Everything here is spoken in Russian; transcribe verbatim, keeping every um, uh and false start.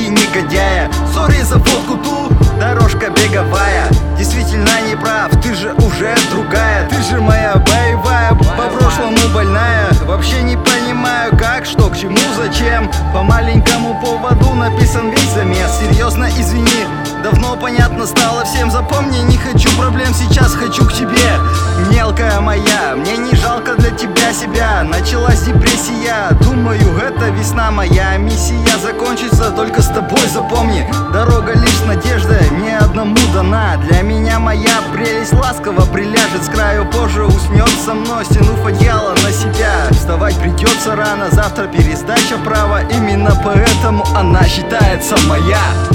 деньги негодяя. Сори за фотку ту, дорожка беговая. Действительно не прав, ты же уже другая. Ты же моя боевая, по прошлому больная. Вообще не понимаю, как, что, к чему, зачем. По маленькому поводу написан весь замес. Серьезно, извини, давно понятно стало всем. Запомни, не хочу проблем, сейчас хочу к тебе. Мелкая моя, мне не жалко для тебя себя. Началась депрессия, думаю, это весна моя. Миссия закончится только с тобой, запомни. Дорога лишь с надеждой, мне одному дана. Для меня моя прелесть ласково приляжет с краю, позже уснет со мной, стянув одеяло на себя. Вставать придется рано, завтра пересдача права. Именно поэтому она считается моя.